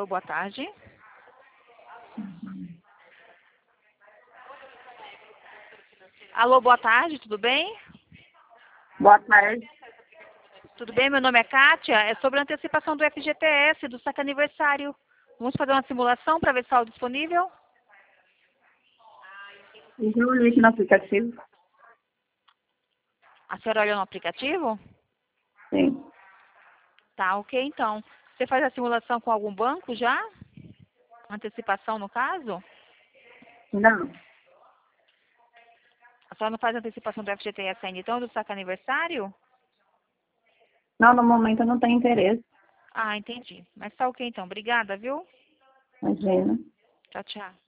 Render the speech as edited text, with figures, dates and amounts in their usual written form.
Alô, boa tarde. Alô, boa tarde, tudo bem? Boa tarde. Tudo bem? Meu nome é Kátia. É sobre a antecipação do FGTS, do saque aniversário. Vamos fazer uma simulação para ver se está disponível? Eu olhei aqui no aplicativo. A senhora olhou no aplicativo? Sim. Tá, ok, então. Você faz a simulação com algum banco já? Antecipação, no caso? Não. A senhora não faz antecipação do FGTS ainda, então, do saque aniversário? Não, no momento eu não tenho interesse. Ah, entendi. Mas tá ok, então. Obrigada, viu? Imagina. Tchau, tchau.